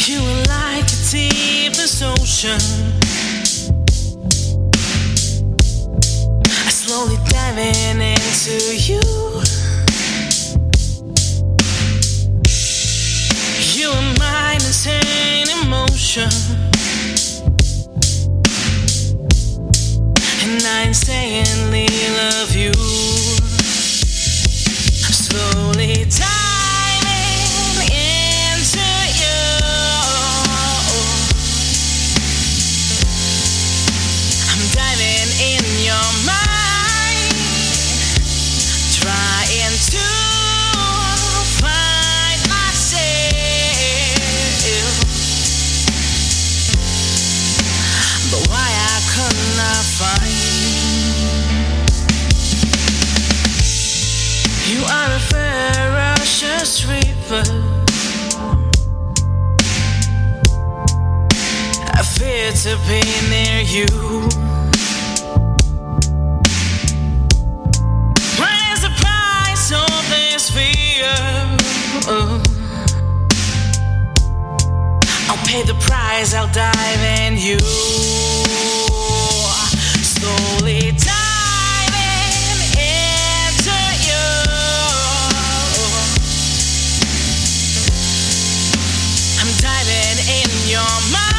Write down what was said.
You are like the deepest ocean. I slowly diving into you. You are mine, insane emotion, and I insanely love you. Slowly diving into you. I'm diving in your mind, trying to find myself, but why I could not find. You are a ferocious reaper. I fear to be near you. What is the price of this fear? I'll pay the price, I'll dive in you. Slowly diving into you. I'm diving in your mind.